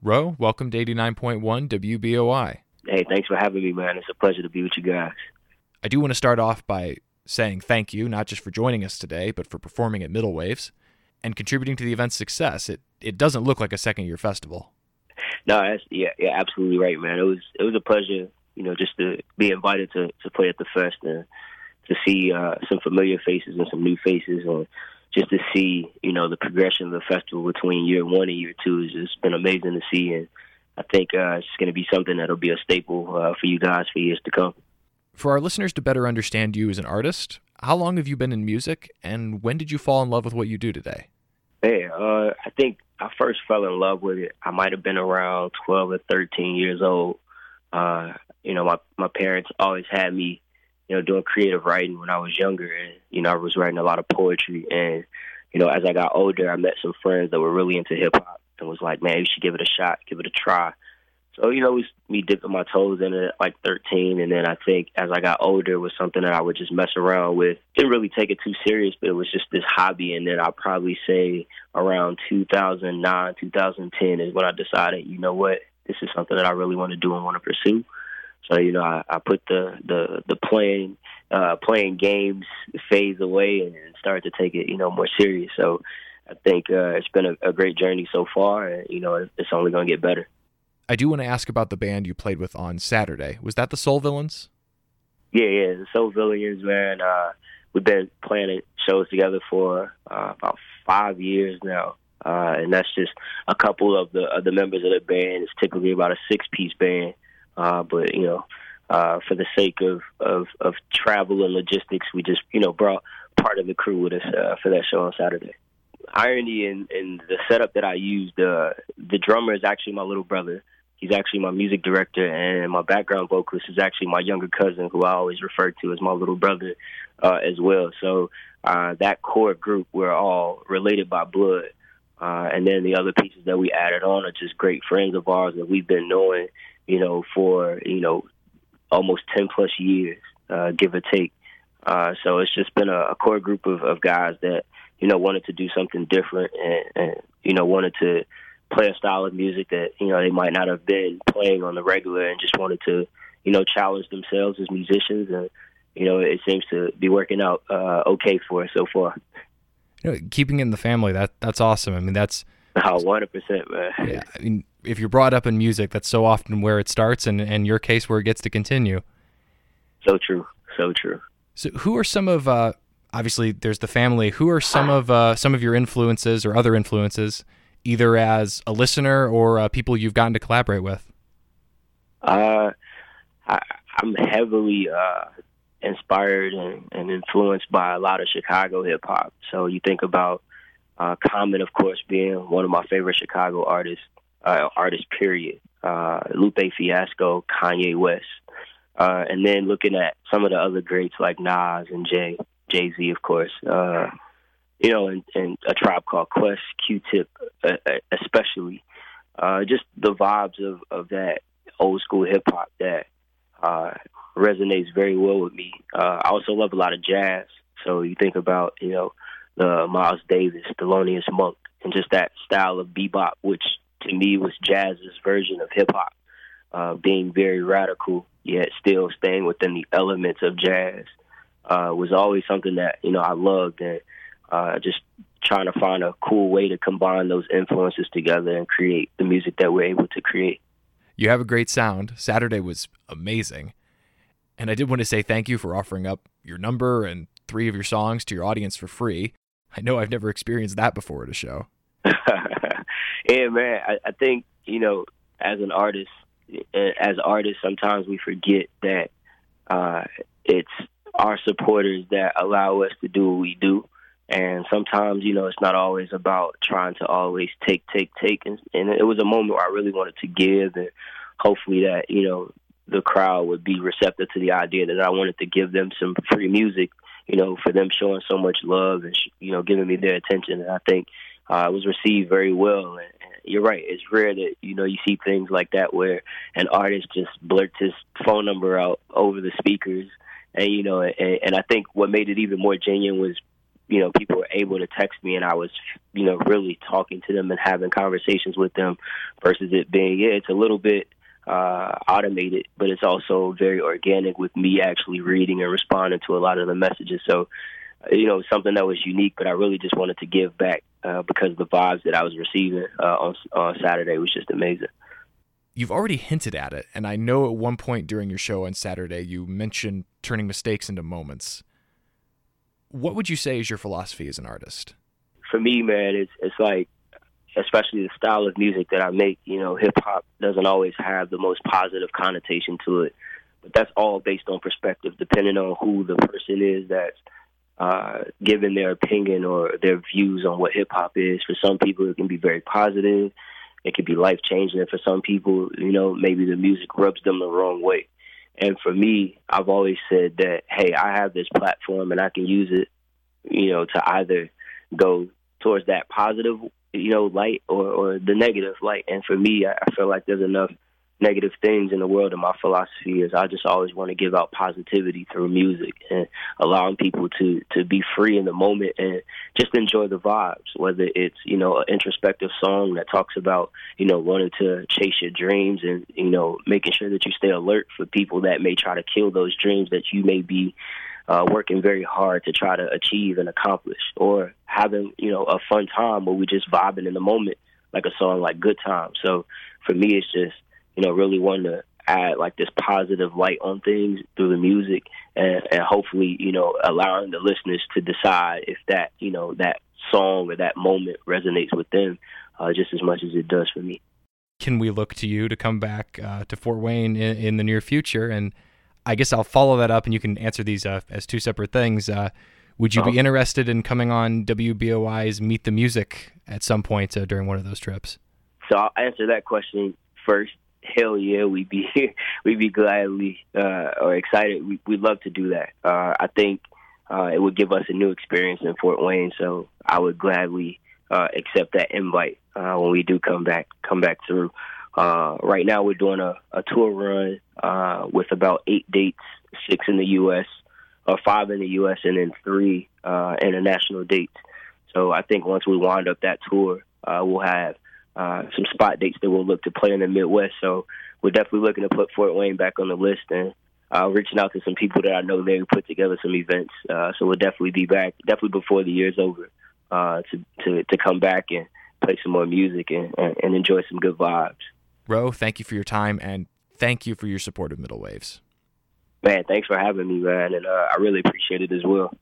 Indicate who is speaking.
Speaker 1: Ro, welcome to 89.1 WBOI.
Speaker 2: Hey, thanks for having me, man. It's a pleasure to be with you guys.
Speaker 1: I do want to start off by saying thank you, not just for joining us today, but for performing at Middle Waves and contributing to the event's success. It doesn't look like a second-year festival.
Speaker 2: No, yeah, absolutely right, man. It was a pleasure, just to be invited to play at the fest and to see some familiar faces and some new faces, and just to see, the progression of the festival between year one and year two has just been amazing to see. And I think it's going to be something that'll be a staple for you guys for years to come.
Speaker 1: For our listeners to better understand you as an artist, how long have you been in music, and when did you fall in love with what you do today?
Speaker 2: Hey, I think I first fell in love with it. I might have been around 12 or 13 years old. My parents always had me, doing creative writing when I was younger. And, I was writing a lot of poetry. And, as I got older, I met some friends that were really into hip-hop and was like, man, you should give it a shot, give it a try. So, it was me dipping my toes in it at like 13. And then I think as I got older, it was something that I would just mess around with. Didn't really take it too serious, but it was just this hobby. And then I'll probably say around 2009, 2010 is when I decided, you know what, this is something that I really want to do and want to pursue. So, I put the playing games phase away and started to take it, more serious. So I think it's been a great journey so far, and, it's only going to get better.
Speaker 1: I do want to ask about the band you played with on Saturday. Was that the Soul Villains?
Speaker 2: Yeah, the Soul Villains, man. We've been playing shows together for about 5 years now. And that's just a couple of the members of the band. It's typically about a 6-piece band. But for the sake of travel and logistics, we just, brought part of the crew with us for that show on Saturday. Irony in the setup that I used, the drummer is actually my little brother. He's actually my music director, and my background vocalist is actually my younger cousin, who I always refer to as my little brother as well. So that core group, we're all related by blood. And then the other pieces that we added on are just great friends of ours that we've been knowing, for, almost 10 plus years, give or take. So it's just been a core group of guys that, wanted to do something different and wanted to play a style of music that, they might not have been playing on the regular, and just wanted to, challenge themselves as musicians. And, it seems to be working out okay for us so far.
Speaker 1: Keeping it in the family, that's awesome. I mean, that's
Speaker 2: 100%, man.
Speaker 1: Yeah, I mean, if you're brought up in music, that's so often where it starts, and in your case, where it gets to continue.
Speaker 2: So true.
Speaker 1: So who are some of, obviously there's the family, who are some of your influences or other influences, either as a listener or people you've gotten to collaborate with? I'm
Speaker 2: heavily inspired and influenced by a lot of Chicago hip-hop. So you think about Common, of course, being one of my favorite Chicago artists, period. Lupe Fiasco, Kanye West. And then looking at some of the other greats like Nas and Jay-Z, of course, and A Tribe Called Quest, Q-Tip, especially. Just the vibes of that old school hip-hop that resonates very well with me. I also love a lot of jazz. So you think about, the Miles Davis, Thelonious Monk, and just that style of bebop, which to me was jazz's version of hip-hop, being very radical, yet still staying within the elements of jazz, was always something that, I loved, and just trying to find a cool way to combine those influences together and create the music that we're able to create.
Speaker 1: You have a great sound. Saturday was amazing. And I did want to say thank you for offering up your number and 3 of your songs to your audience for free. I know I've never experienced that before at a show.
Speaker 2: Yeah, man. I think, as artists, sometimes we forget that it's our supporters that allow us to do what we do. And sometimes, it's not always about trying to always take. And it was a moment where I really wanted to give, and hopefully that, the crowd would be receptive to the idea that I wanted to give them some free music, for them showing so much love and, giving me their attention. And I think it was received very well. And you're right. It's rare that, you see things like that where an artist just blurts his phone number out over the speakers. And, and I think what made it even more genuine was, people were able to text me and I was, really talking to them and having conversations with them versus it being, it's a little bit automated, but it's also very organic with me actually reading and responding to a lot of the messages. So, something that was unique, but I really just wanted to give back because the vibes that I was receiving on Saturday was just amazing.
Speaker 1: You've already hinted at it, and I know at one point during your show on Saturday you mentioned turning mistakes into moments. What would you say is your philosophy as an artist?
Speaker 2: For me, man, it's like, especially the style of music that I make, hip-hop doesn't always have the most positive connotation to it. But that's all based on perspective, depending on who the person is that's giving their opinion or their views on what hip-hop is. For some people, it can be very positive. It could be life-changing. And for some people, maybe the music rubs them the wrong way. And for me, I've always said that, hey, I have this platform and I can use it, to either go towards that positive, light or the negative light. And for me, I feel like there's enough negative things in the world, and my philosophy is I just always want to give out positivity through music and allowing people to be free in the moment and just enjoy the vibes, whether it's, an introspective song that talks about, wanting to chase your dreams and, making sure that you stay alert for people that may try to kill those dreams that you may be working very hard to try to achieve and accomplish, or having, a fun time where we just vibing in the moment, like a song like Good Time. So for me, it's just, really wanting to add like this positive light on things through the music and hopefully, allowing the listeners to decide if that, that song or that moment resonates with them just as much as it does for me.
Speaker 1: Can we look to you to come back to Fort Wayne in the near future? And I guess I'll follow that up and you can answer these as two separate things. Would you be interested in coming on WBOI's Meet the Music at some point during one of those trips?
Speaker 2: So I'll answer that question first. Hell yeah, we'd be gladly or excited. We'd love to do that. I think it would give us a new experience in Fort Wayne, so I would gladly accept that invite when we do come back through. Right now we're doing a tour run with about 8 dates, 6 in the U.S., or 5 in the U.S., and then 3 international dates. So I think once we wind up that tour, we'll have some spot dates that we'll look to play in the Midwest. So we're definitely looking to put Fort Wayne back on the list, and reaching out to some people that I know there who put together some events. So we'll definitely be back, definitely before the year's over, to come back and play some more music and enjoy some good vibes.
Speaker 1: Ro, thank you for your time, and thank you for your support of Middle Waves.
Speaker 2: Man, thanks for having me, man, and I really appreciate it as well.